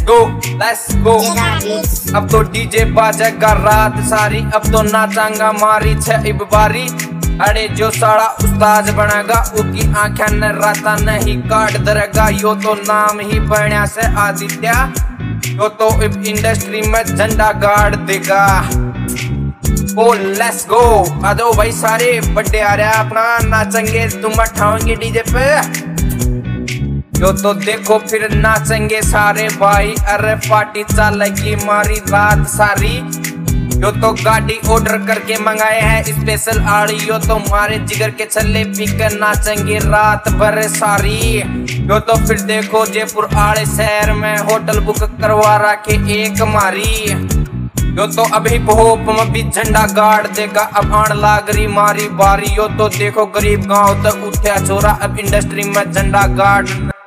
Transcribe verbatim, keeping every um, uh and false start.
Go let's go. अब तो DJ बाजेगा रात सारी, अब तो नाचांगा मारी छह बारी। अरे जो साड़ा उस्ताद बनेगा उसकी आंखें न राता नहीं काट दरेगा। यो तो नाम ही बढ़िया से आदित्य, यो तो इस इंडस्ट्री में झंडा गाड़ देगा। ओ लेट्स गो। आ जाओ भाई सारे, बर्थडे आ रहा है अपना, नाचेंगे तुम उठाओगे डीजे पे। यो तो देखो फिर नाचेंगे सारे भाई, अरे पार्टी चलेगी मारी रात सारी। यो तो गाड़ी ऑर्डर करके मंगाए हैं स्पेशल आड़ी, यो तो मारे जिगर के छल्ले पीकर नाचेंगे रात भर सारी। यो तो फिर देखो जयपुर आड़े शहर में होटल बुक करवा रखे एक मारी। यो तो अभी होप में भी झंडा गाड़ देगा, अब आण लागरी मारी बारी। यो तो देखो गरीब गांव तक उठा छोरा, अब इंडस्ट्री में झंडा गाड़